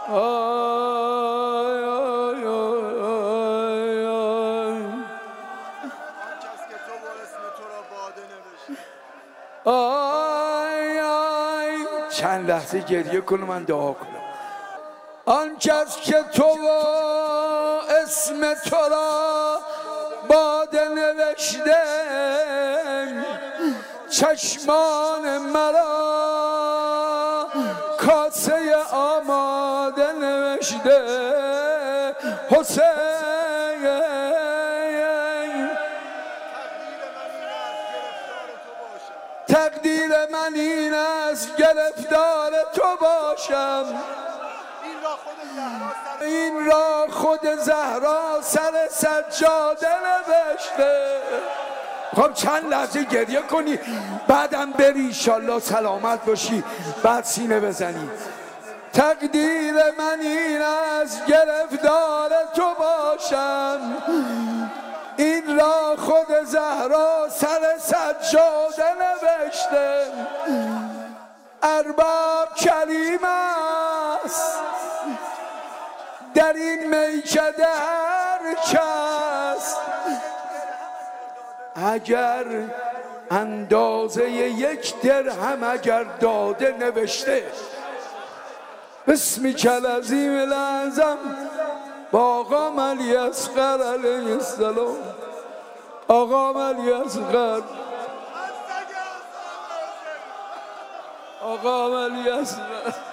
آی آی آی آی آی آی چند لحظه گریه کنم من دعا کنم. آن کس که تو و اسم تو را باده نوشته چشمان مرا کاسه آماده نوشته حسین تقدیر من این است گرفتار تو باشم این را خود زهرا سر سجاده نوشته. خب چند لحظه گریه کنی بعدم بری انشالله سلامت باشی بعد سینه بزنی. تقدیر من این است گرفتار تو باشم این را خود زهرا سر سجاده نوشته. ارباب کریم است در این میکده هر کس اگر اندازه 1 درهم اگر داده نوشته بسمی العظیم الاعظم با آقا علی اصغر علیه السلام. آقا علی اصغر آقا علی اصغر